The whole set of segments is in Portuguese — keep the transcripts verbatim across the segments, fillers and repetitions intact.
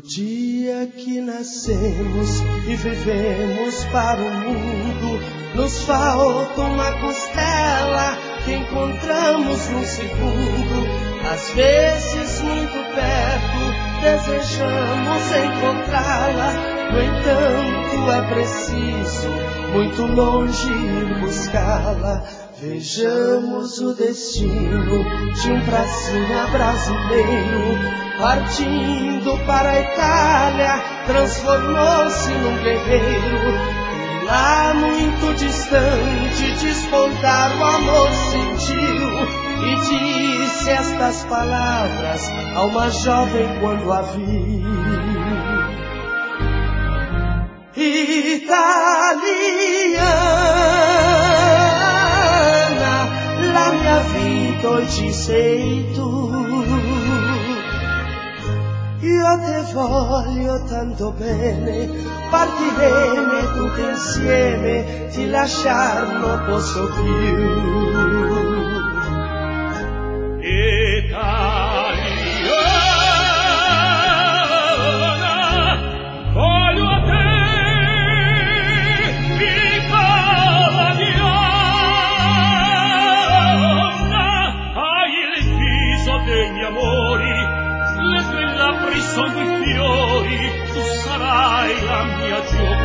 dia que nascemos e vivemos para o mundo, nos falta uma costela que encontramos num segundo. Às vezes muito perto desejamos encontrá-la, no entanto é preciso muito longe ir buscá-la. Vejamos o destino de um pracinha brasileiro, partindo para a Itália, transformou-se num guerreiro. E lá muito distante despontar o amor sentiu, e disse estas palavras a uma jovem quando a viu: Italiana, la mia vita oggi sei tu. Io te voglio tanto bene, partiremo tutti insieme, ti lasciar non posso più. Italiana, voglio a te, italiana, hai il viso degli amori, le tue labbra son di fiori, tu sarai la mia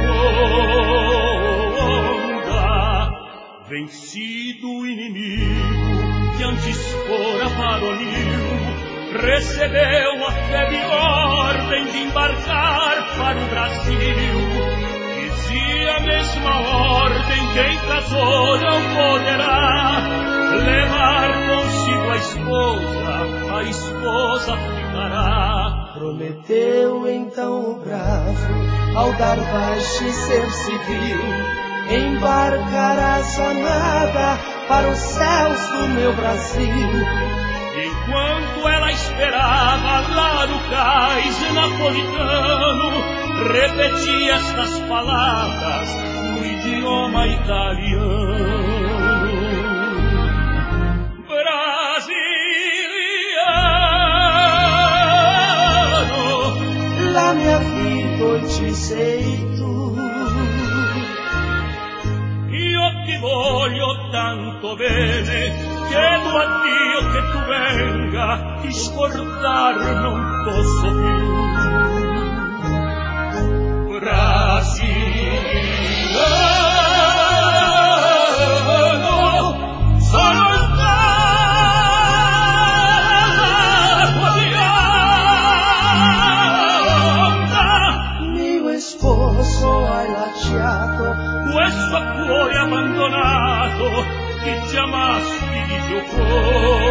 Gioconda. Vencido o inimigo, diante fora para o Nilo, recebeu a febre ordem de embarcar para o Brasil. Dizia a mesma ordem: quem casou não poderá levar consigo a esposa, a esposa ficará. Prometeu então o bravo, ao dar baixa e ser civil, embarcarás amada para os céus do meu Brasil. Enquanto ela esperava lá no cais napolitano, repetia estas palavras no idioma italiano: Brasiliano, la mia vita oggi sei tu. Io ti voglio tanto bene, chiedo a Dio che tu venga, ti scordar non posso più. Brasiliano, sono l'acqua di onda. Mio sposo hai lasciato, questo cuore abbandonato che ti amasti di Gioconda.